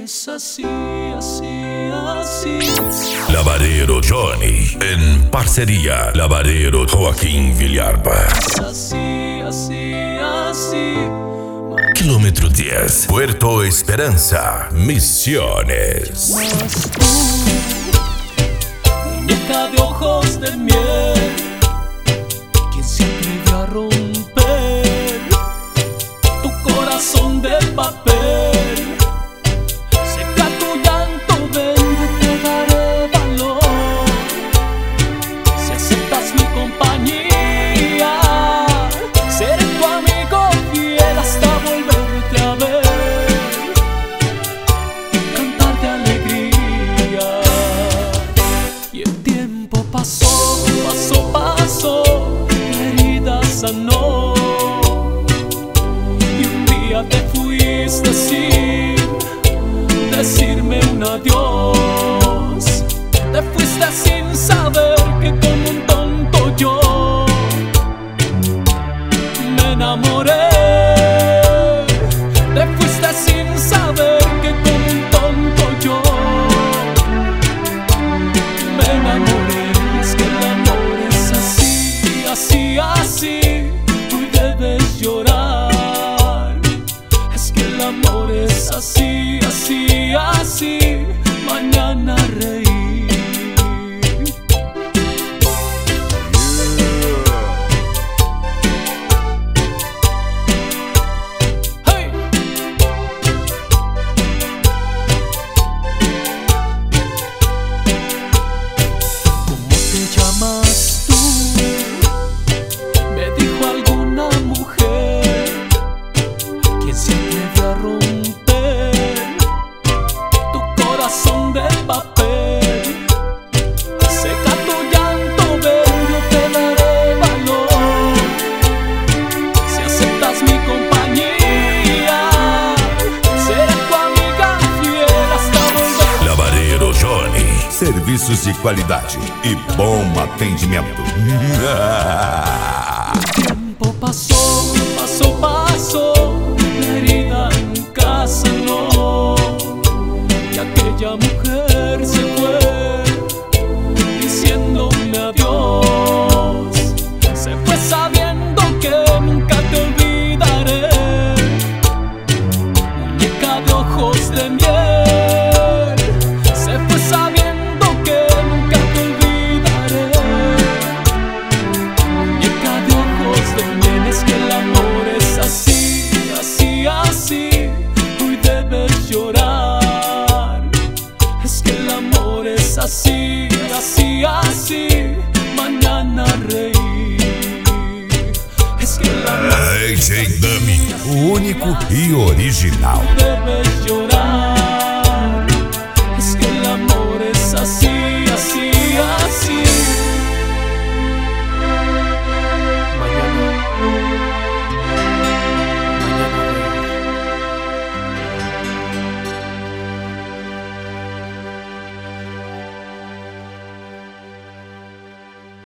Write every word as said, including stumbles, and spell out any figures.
Es así, así, así. Lavadero Johnny, en parcería Lavadero Joaquín Villalba. Es así, así, así. Kilómetro diez, Puerto Esperanza, Misiones. Mas tú, muñeca de ojos de miel, quien se atreve a romper tu corazón de papel. Seca tu llanto, ven, te daré valor. Si aceptas mi compañía, seré tu amigo fiel hasta volverte a ver, cantar de alegría. Y el tiempo pasó, pasó, pasó, la herida sanó. Y un día te fuiste sin decirme un adiós. Te fuiste sin saber que como un tonto yo me enamoré. Te fuiste sin saber que como un tonto yo me enamoré. Es que el amor es así, así, así. Hoy debes llorar. Es que el amor es así, así, así. Mañana reír. Hey. ¿Cómo te llamas tú? Me dijo alguna mujer. ¿Quién se atreve a romper tu corazón de papel? Seca tu llanto, ven, yo te daré valor. Si aceptas mi compañía, seré tu amiga fiel hasta volver. Lavadero Johnny. Serviços de qualidade e bom atendimento. El tiempo pasó, pasó, pasó, la herida nunca sanó. Y aquella mujer se fue diciéndome adiós. Se fue sabiendo que nunca te olvidaré. Muñeca de ojos de miel, se fue sabiendo que nunca te olvidaré. Muñeca de ojos de miel, es que el amor es así, así, así. Hoy debes llorar. Es que el amor es así, así, así. Mañana reír. Es que el amor D J Dummy, o único e original. debes llorar.